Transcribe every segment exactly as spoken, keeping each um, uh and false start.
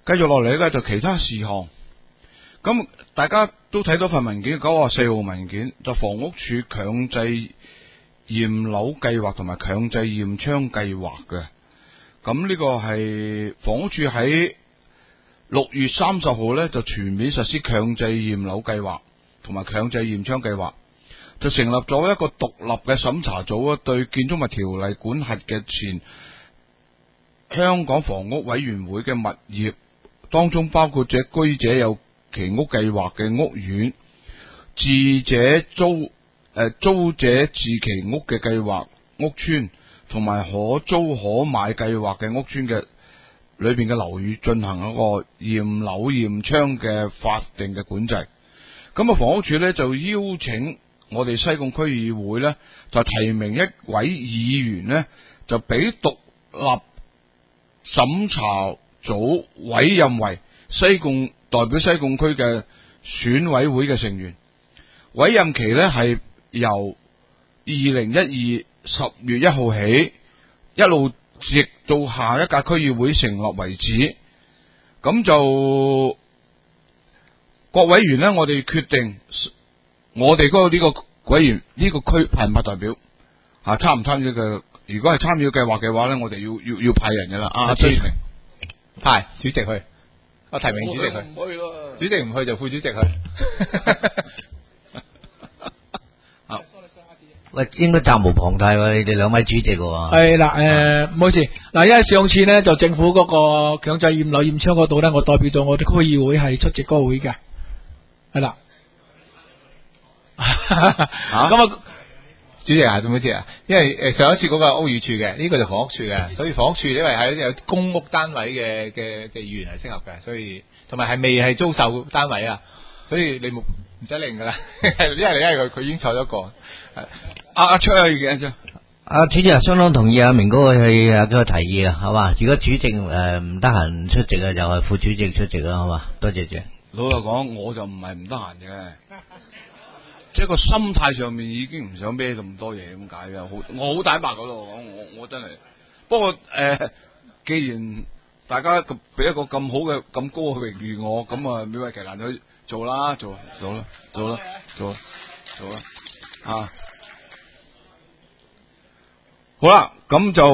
繼續落嚟咧就其他事項。咁大家都睇到份文件九十四號文件，就房屋署強制驗樓計劃同埋強制驗窗計劃嘅。咁呢個係房屋署喺六月三十號咧就全面實施強制驗樓計劃同埋強制驗窗計劃，就成立咗一個獨立嘅審查組啊，對建築物條例管轄嘅前香港房屋委員會嘅物業當中，包括者居者有其屋計劃嘅屋苑、自者租誒、呃、租者自其屋嘅計劃屋邨，同埋可租可買計劃嘅屋邨嘅裏邊嘅樓宇進行一個驗樓驗窗嘅法定嘅管制。咁啊，房屋署咧就邀請我哋西貢區議會咧，就提名一位議員咧，就俾獨立審查組委任為西貢代表西貢區嘅選委會嘅成員。委任期咧係由二零一二十月一號起，一路直到下一屆區議會成立為止。咁就各委員咧，我哋決定我哋嗰個呢個委員呢、這個區派唔派代表啊？參唔參與嘅？如果係參與計劃嘅話咧，我哋要要要派人噶啦。啊，追名派主席去，我提名主席去， 唔去咯。 主席唔去就副主席去。 啊， 喂，應該責無旁貸喎，你哋兩位主席喎。 係啦，誒，唔好意思，嗱，因為上次咧就政府嗰個強制驗樓驗窗嗰度咧，我代表咗我哋區議會係出席嗰個會嘅，係啦。咁啊， 主席啊，做咩知啊？因為誒上一次嗰個屋宇署嘅，呢、這個就房屋署嘅，所以房屋署因為係有公屋單位嘅嘅嘅議員係適合嘅，所以同埋係未係租售單位啊，所以你冇唔使令噶啦，因為因為佢佢已經坐咗個。 阿阿卓有意見啫。 阿主席啊，相當同意阿明哥去啊個提議啊，好嘛？如果主席誒唔得閒出席啊，就係副主席出席啦，好嘛？多謝謝。 老實講，我就唔係唔得閒嘅。即係個心態上面已經唔想孭咁多嘢咁解嘅，好我好坦白嗰度講，我我真係。不過誒、呃，既然大家俾一個咁好嘅咁高嘅榮譽我，咁啊勉為其難去做啦，做做啦，做啦，做啦，做啦，啊！好啦，咁就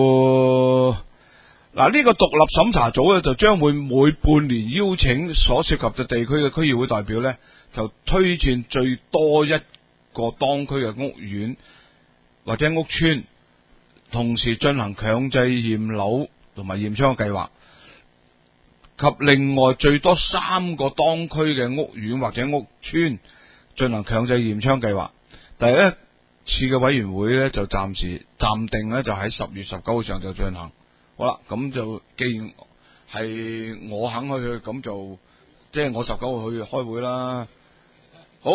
嗱呢、這個獨立審查組咧，就將會每半年邀請所涉及嘅地區嘅區議會代表咧，就推薦最多一個當區嘅屋苑或者屋邨，同時進行強制驗樓同埋驗窗嘅計劃，及另外最多三個當區嘅屋苑或者屋邨進行強制驗窗計劃。第一次嘅委員會咧就暫時暫定咧就喺十月十九號上晝進行。好啦，咁就既然係我肯去去，咁就即係我十九號去開會啦。好，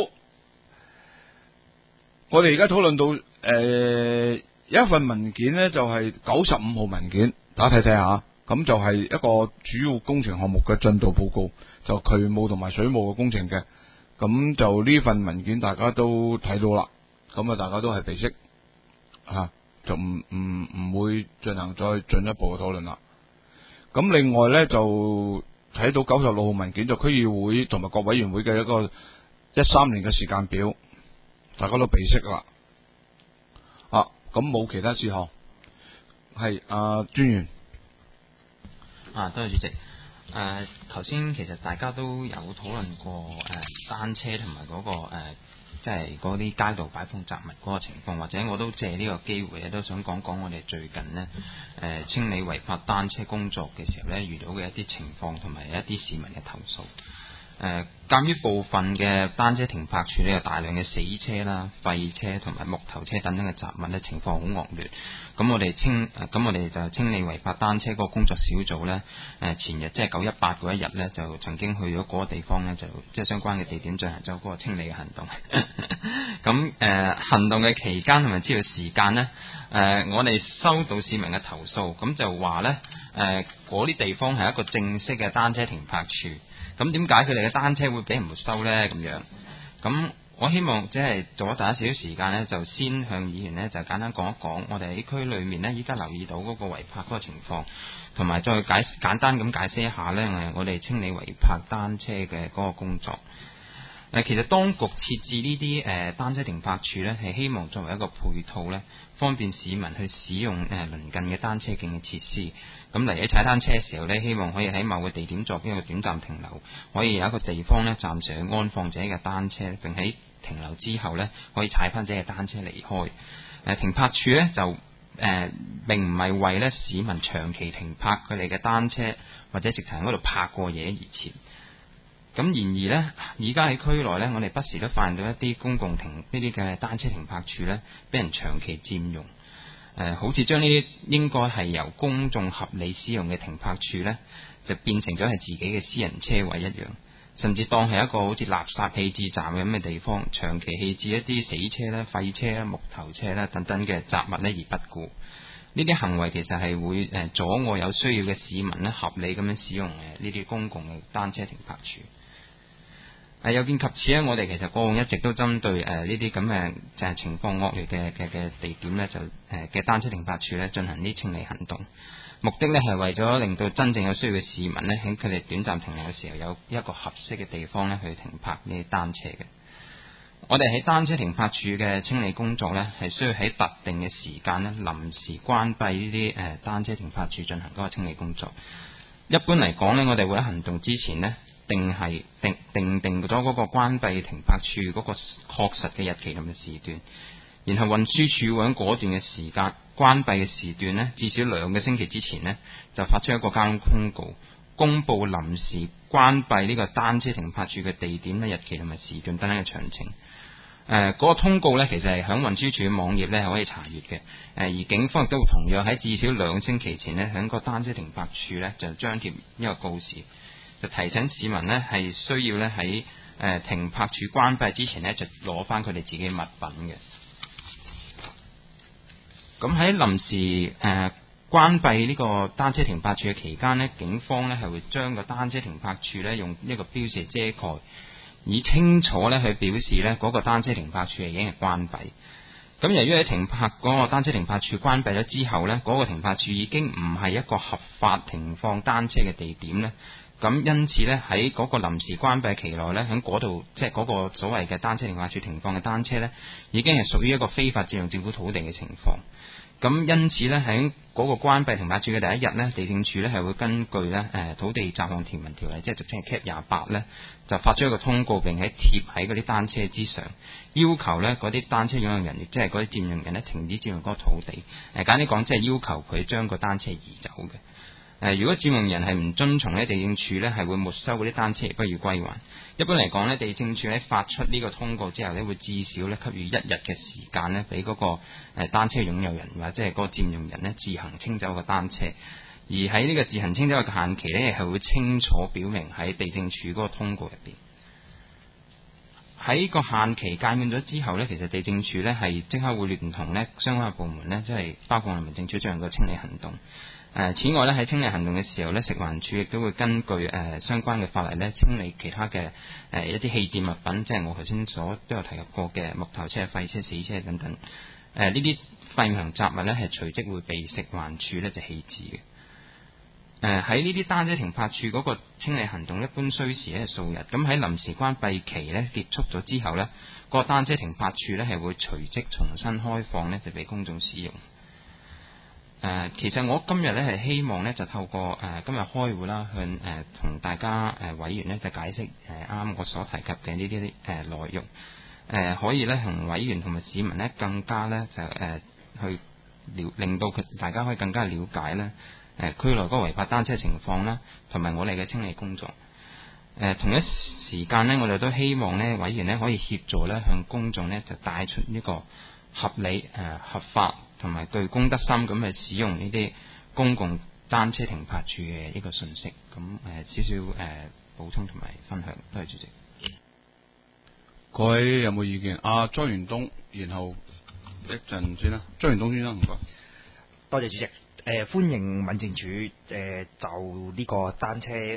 我哋而家討論到誒、呃、有一份文件咧，就係九十五號文件，大家睇睇下。咁就係一個主要工程項目嘅進度報告，就渠務同埋水務嘅工程嘅。咁就呢份文件大家都睇到啦。咁啊，大家都係備悉吓，就唔唔唔會進行再進一步嘅討論啦。咁另外咧就睇到九十六號文件，就區議會同埋各委員會嘅一個一三年嘅時間表，大家都備悉啦。啊，咁冇其他事項，係啊專員。 啊，多謝主席。誒，頭先其實大家都有討論過誒、呃、單車同埋嗰個誒。呃即係嗰啲街道擺放雜物嗰個情況，或者我都借呢個機會咧，都想講講我哋最近呢誒、呃、清理違法單車工作嘅時候咧，遇到嘅一啲情況同埋一啲市民嘅投訴。誒，鑑於部分嘅單車停泊處呢有大量嘅死車啦、廢車同埋木頭車等等嘅雜物咧，情況好惡劣。咁我哋清，咁我哋就清理違法單車嗰個工作小組咧，誒前日即係九一八嗰一日咧，就曾經去咗嗰個地方咧，就即係相關嘅地點進行咗嗰個清理嘅行動。咁誒、呃、行動嘅期間同埋知道時間咧，誒、呃、我哋收到市民嘅投訴，咁就話咧，誒嗰啲地方係一個正式嘅單車停泊處。咁點解佢哋嘅單車會俾人沒收呢？咁樣，咁我希望即係做咗大家少少時間呢，就先向議員呢，就簡單講一講我哋喺區裏面呢，依家留意到嗰個違泊嗰個情況，同埋再解簡單咁解釋一下呢，我哋清理違泊單車嘅嗰個工作。其實當局設置呢啲誒單車停泊處呢，係希望作為一個配套呢，方便市民去使用誒鄰近嘅單車徑嘅設施。咁嚟喺踩單車嘅時候呢，希望可以喺某個地點作一個短暫停留，可以有一個地方呢，暫時去安放自己嘅單車，並喺停留之後呢，可以踩翻自己嘅單車離開。誒停泊處呢，就誒、呃、並唔係為呢市民長期停泊佢哋嘅單車，或者直頭喺嗰度泊過夜而設。咁然而呢，而家喺區內呢，我哋不時都發現到一啲公共停呢啲嘅單車停泊處呢，俾人長期佔用。誒、呃，好似將呢啲應該係由公眾合理使用嘅停泊處呢，就變成咗係自己嘅私人車位一樣，甚至當係一個好似垃圾棄置站咁嘅地方，長期棄置一啲死車啦、廢車啦、木頭車啦等等嘅雜物呢而不顧。呢啲行為其實係會誒阻礙有需要嘅市民呢合理咁樣使用誒呢啲公共嘅單車停泊處。誒有見及此咧，我哋其實過往一直都針對誒呢啲咁嘅就係情況惡劣嘅嘅嘅地點咧，就誒嘅單車停泊處咧進行啲清理行動，目的咧係為咗令到真正有需要嘅市民咧喺佢哋短暫停留嘅時候有一個合適嘅地方咧去停泊呢啲單車嘅。我哋喺單車停泊處嘅清理工作咧，係需要喺特定嘅時間咧臨時關閉呢啲誒單車停泊處進行嗰個清理工作。一般嚟講咧，我哋會喺行動之前咧，定係定定定咗嗰個關閉停泊處嗰個確實嘅日期同埋時段，然後運輸署會喺嗰段嘅時間關閉嘅時段呢，至少兩個星期之前呢，就發出一個交通通告，公布臨時關閉呢個單車停泊處嘅地點咧、日期同埋時段等等嘅詳情。誒、呃，嗰、那個通告呢，其實係響運輸署嘅網頁呢係可以查閱嘅。誒、呃，而警方亦都同樣喺至少兩星期前呢，響個單車停泊處呢，就張貼一個告示。就提醒市民呢係需要呢喺誒停泊處關閉之前呢，就攞翻佢哋自己嘅物品嘅。咁喺臨時誒、呃、關閉呢個單車停泊處嘅期間呢，警方呢係會將個單車停泊處呢用一個標示遮蓋，以清楚呢去表示呢嗰個單車停泊處係已經係關閉。咁由於喺停泊嗰個單車停泊處關閉咗之後呢，嗰、嗰個停泊處已經唔係一個合法停放單車嘅地點呢。咁因此呢，喺嗰個臨時關閉期內呢，喺嗰度即係嗰個所謂嘅單車停泊處停放嘅單車呢，已經係屬於一個非法佔用政府土地嘅情況。咁因此呢，喺嗰個關閉停泊處嘅第一日呢，地政署呢係會根據呢誒土地雜項條文條例，即係俗稱係 Cap 廿八呢，就發出一個通告，並喺貼喺嗰啲單車之上，要求呢嗰啲單車擁有人，亦即係嗰啲佔用人呢，停止佔用嗰個土地。誒簡單講，即係要求佢將個單車移走嘅。誒，如果佔用人係唔遵從咧，地政署咧係會沒收嗰啲單車，不予歸還。一般嚟講咧，地政署喺發出呢個通告之後咧，會至少咧給予一日嘅時間咧，俾嗰個誒單車擁有人或者係嗰個佔用人咧自行清走個單車。而喺呢個自行清走嘅限期咧，係會清楚表明喺地政署嗰個通告入邊。喺個限期屆滿咗之後呢，其實地政署呢係即刻會聯同呢相關嘅部門呢，即係包括民政處進行個清理行動。誒，此外呢，喺清理行動嘅時候呢，食環署亦都會根據誒、呃、相關嘅法例呢，清理其他嘅誒、呃、一啲棄置物品，即係我頭先所都有提及過嘅木頭車、廢車、死車等等。誒呢啲廢物雜物呢，係隨即會被食環署呢就棄置嘅。誒喺呢啲單車停泊處嗰個清理行動一般需時咧數日，咁喺臨時關閉期咧結束咗之後呢，個單車停泊處咧係會隨即重新開放呢就俾公眾使用。誒、呃，其實我今日咧係希望呢就透過誒、呃、今日開會啦，向誒同大家誒、呃、委員呢就解釋誒啱我所提及嘅呢啲誒內容，誒、呃、可以咧同委員同埋市民呢更加呢就誒、呃、去了令到佢大家可以更加了解呢誒區內嗰個違泊單車情況啦，同埋我哋嘅清理工作。誒、呃、同一時間呢，我哋都希望呢委員呢可以協助呢向公眾呢就帶出呢個合理誒、呃、合法同埋具公德心咁去使用呢啲公共單車停泊處嘅一個信息。咁誒、呃、少少誒、呃、補充同埋分享，多謝主席。 各位有冇意見？阿莊元東，然後一陣先啦。莊元東先啦，唔該。 多謝主席。誒、呃、歡迎民政處誒、呃、就呢個單車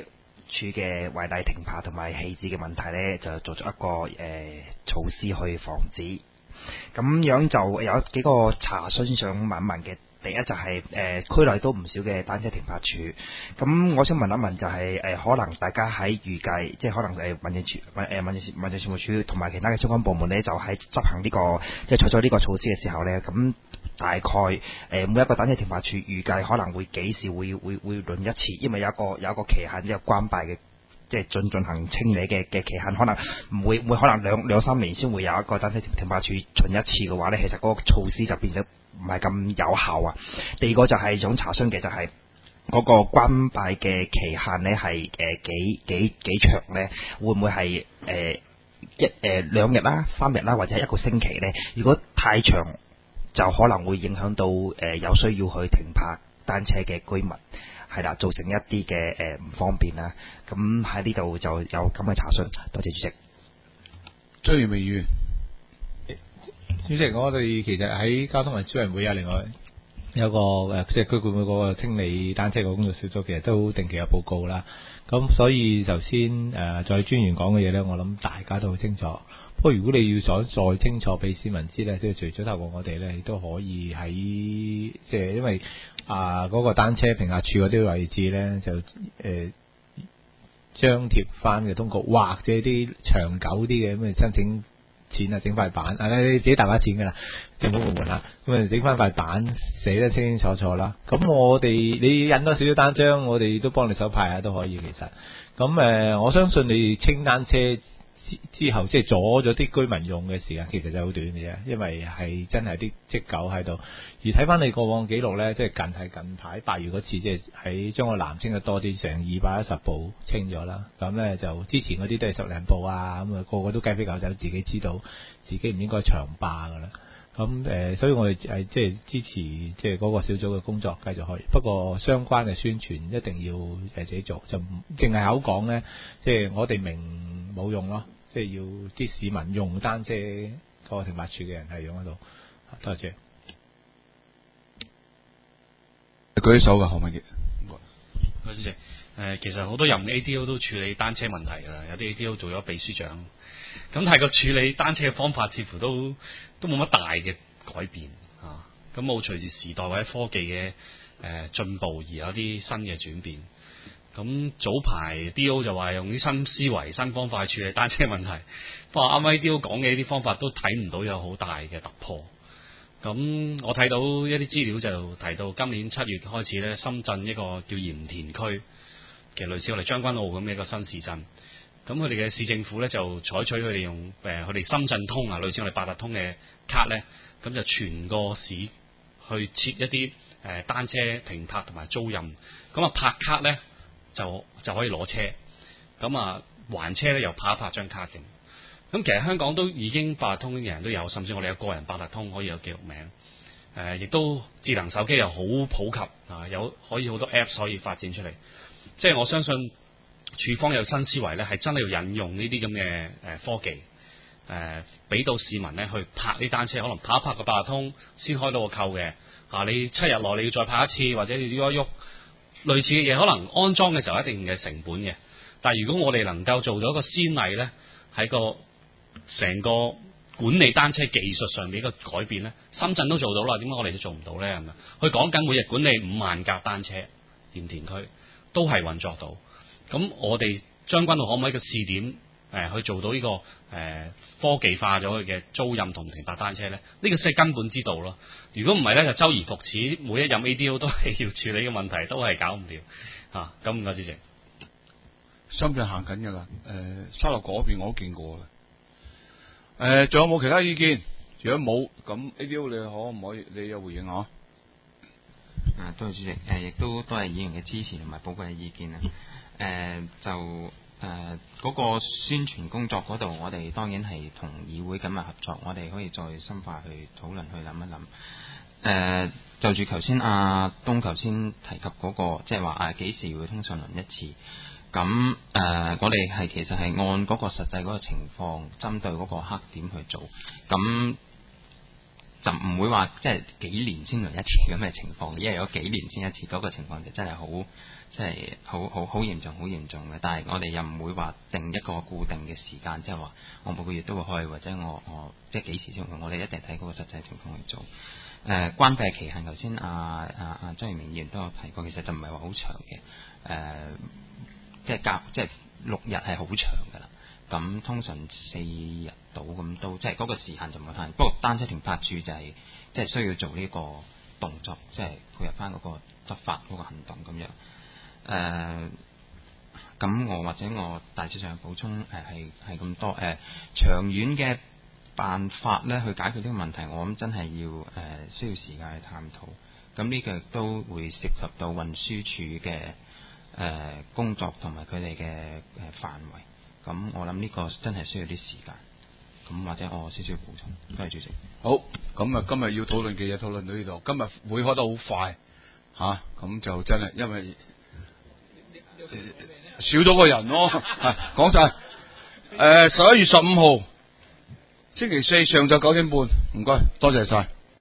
處嘅違例停泊同埋棄置嘅問題呢，就做咗一個誒、呃、措施去防止。咁樣就有幾個查詢想問一問嘅。第一就係、是、誒、呃、區內都唔少嘅單車停泊處，咁我想問一問就係、是、誒、呃、可能大家喺預計，即係可能誒民政處、民誒民政民政事務處同埋其他嘅相關部門呢，就喺執行呢、這個即係採取呢個措施嘅時候呢，咁大概誒、呃、每一個單車停泊處預計可能會幾時會會會輪一次，因為有一個有一個期限，即係關閉嘅。即係進進行清理嘅嘅期限，可能唔會會可能兩兩三年先會有一個單車停泊處巡一次嘅話呢，其實嗰個措施就變咗唔係咁有效啊。第二個就係想查詢嘅就係、是、嗰個關閉嘅期限呢係誒幾幾幾長呢？會唔會係誒、呃、一誒、呃、兩日啦、三日啦，或者係一個星期呢？如果太長，就可能會影響到誒、呃、有需要去停泊單車嘅居民。係啦，造成一啲嘅誒唔方便啦。咁喺呢度就有咁嘅查詢，多謝主席。 張宇未完， 主席，我哋其實喺交通運輸委員會啊，另外有個誒，即係區管會嗰個清理單車嘅工作小組，其實都定期有報告啦。咁所以頭先誒在專員講嘅嘢咧，我諗大家都好清楚。不過如果你要想再清楚俾市民知咧，即係除咗透過我哋咧，亦都可以喺即係因為啊嗰、那個單車停泊處嗰啲位置咧，就誒、呃、張貼翻嘅通告，或者啲長久啲嘅咁嘅申請錢啊，整塊板啊，你自己大把錢噶啦，政府部門啦，咁啊整翻塊板寫得清清楚楚啦。咁我哋你印多少少單張，我哋都幫你手派下都可以。其實咁誒、呃，我相信你清單車之後，即係阻咗啲居民用嘅時間，其實就好短嘅啫，因為係真係啲積狗喺度。而睇翻你過往記錄咧，即係近係近排八月嗰次，即係喺將個南清得多啲，成二百一十部清咗啦。咁咧就之前嗰啲都係十零部啊，咁啊個個都雞飛狗走，自己知道自己唔應該長霸噶啦。咁誒、呃，所以我哋係即係支持即係嗰個小組嘅工作繼續可以。不過相關嘅宣傳一定要誒自己做，就唔淨係口講咧，即係我哋明冇用咯。即係要啲市民用單車個停泊處嘅人係用得到。多謝。 舉手嘅何文傑。 主席，誒其實好多任 A D O 都處理單車問題㗎啦，有啲 A D O 做咗秘書長，咁但係個處理單車嘅方法似乎都都冇乜大嘅改變啊，咁冇隨住時代或者科技嘅誒進步而有啲新嘅轉變。咁早排 D O 就話用啲新思維、新方法去處理單車問題，不過啱啱 D O 講嘅呢啲方法都睇唔到有好大嘅突破。咁我睇到一啲資料就提到今年七月開始咧，深圳一個叫鹽田區嘅類似我哋將軍澳咁嘅一個新市鎮，咁佢哋嘅市政府咧就採取佢哋用誒佢哋深圳通啊，類似我哋八達通嘅卡咧，咁就全個市去設一啲誒單車停泊同埋租賃，咁啊拍卡咧就就可以攞車，咁啊還車咧又拍一拍張卡嘅。咁其實香港都已經八達通嘅人都有，甚至我哋有個人八達通可以有記錄名，誒、呃、亦都智能手機又好普及啊，有可以好多 Apps 可以發展出嚟。即係我相信處方有新思維咧，係真係要引用呢啲咁嘅誒科技，誒俾到市民咧去拍啲單車，可能拍一拍個八達通先開到個扣嘅。啊，你七日內你要再拍一次，或者你要喐一喐類似嘅嘢，可能安裝嘅時候有一定嘅成本嘅。但係如果我哋能夠做咗一個先例咧，喺個成個管理單車技術上面一個改變咧，深圳都做到啦，點解我哋都做唔到咧？係咪？佢講緊每日管理五萬架單車，鹽田區都係運作到。咁我哋將軍澳可唔可以個試點誒、呃、去做到呢、這個誒、呃、科技化咗佢嘅租賃同停泊單車咧？呢、這個先係根本之道咯。如果唔係咧，就周而復始，每一任 A D O 都係要處理嘅問題，都係搞唔掂嚇。咁唔該，主席。 深圳行緊㗎啦，誒、呃、沙頭角嗰邊我都見過啦。誒、呃，仲有冇其他意見？如果冇，咁 A D O 你可唔可以你有回應啊？ 啊，多謝主席，誒、呃，亦都多謝議員嘅支持同埋寶貴嘅意見啊。誒、呃，就誒嗰、呃那個宣傳工作嗰度，我哋當然係同議會緊密合作，我哋可以再深化去討論去諗一諗。誒、呃，就住頭先阿東頭先提及嗰、那個，即係話啊幾時會通訊輪一次？咁誒、呃，我哋係其實係按嗰個實際嗰個情況，針對嗰個黑點去做，咁就唔會話即係幾年先輪一次咁嘅情況，因為有幾年先一次嗰、那個情況就真係好即係好好好嚴重好嚴重嘅。但係我哋又唔會話定一個固定嘅時間，即係話我每個月都會開，或者我我即係幾時先會，我哋一定睇嗰個實際情況去做。誒、呃、關閉期限，頭先阿阿阿張賢明議員都有提過，其實就唔係話好長嘅，誒、呃、即係隔即係六日係好長㗎啦。咁通常四日到咁都即係嗰個時限就冇限。不過單車停泊處就係、是、即係需要做呢個動作，即係配合翻嗰個執法嗰個行動咁樣。誒、呃，咁我或者我大致上補充誒係係咁多誒、呃、長遠嘅辦法咧去解決呢個問題，我諗真係要誒、呃、需要時間去探討。咁呢個都會涉及到運輸署嘅誒、呃、工作同埋佢哋嘅誒範圍。咁我諗呢個真係需要啲時間。咁或者我少少補充，多謝主席。 好，咁啊，今日要討論嘅嘢討論到呢度。今日會開得好快吓，咁、啊、就真係因為、呃、少咗個人咯。講晒，誒十一月十五號星期四上晝九點半，唔該，多謝晒。